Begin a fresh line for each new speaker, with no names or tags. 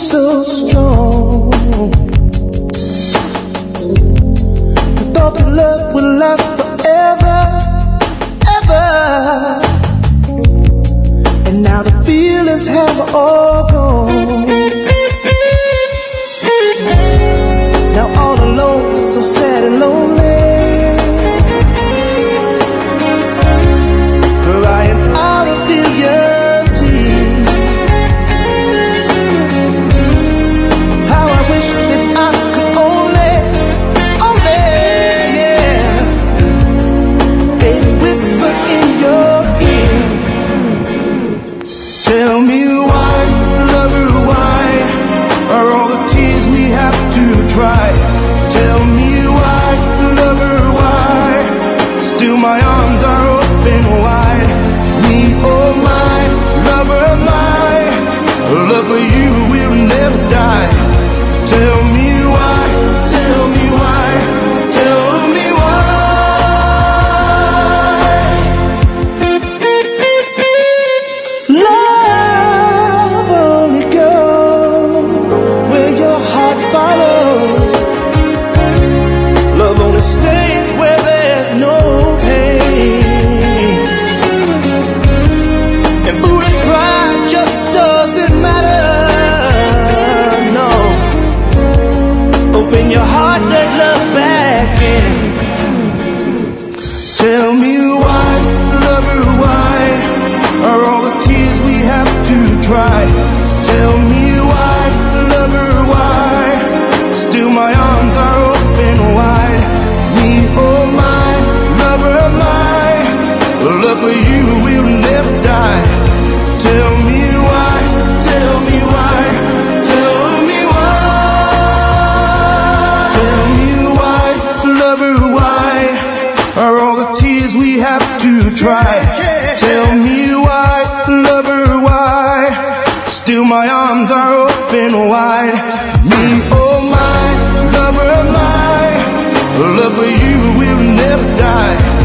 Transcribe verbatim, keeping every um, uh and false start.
so strong. I thought that love would last forever, ever. And now the feelings have all gone. Now all alone, so sad and lonely, crying out a billion tears. How I wish that I could only, only, yeah, baby, whisper in your ear. Tell me why, lover, why are all the tears we have to dry? Tell me why, lover, why still my arms are open wide. Me, oh my, lover, my love for you will never die. Tell me why, tell me why, tell me why. Love only goes where your heart follows. Love only stays where there's no pain. And foolish pride just doesn't matter, no. Open your heart, let love back in. Tell me why, lover, why are all the tears we have to dry? Tell me why, lover, why still my arms are open wide. Me, oh my, lover, my love for you will never die. Tell me why, tell me why, tell me why. Tell me why, lover, why are all the tears we have to dry? Tell me why, lover, why still my arms are open wide. Me, oh my, lover, my love for you will never die.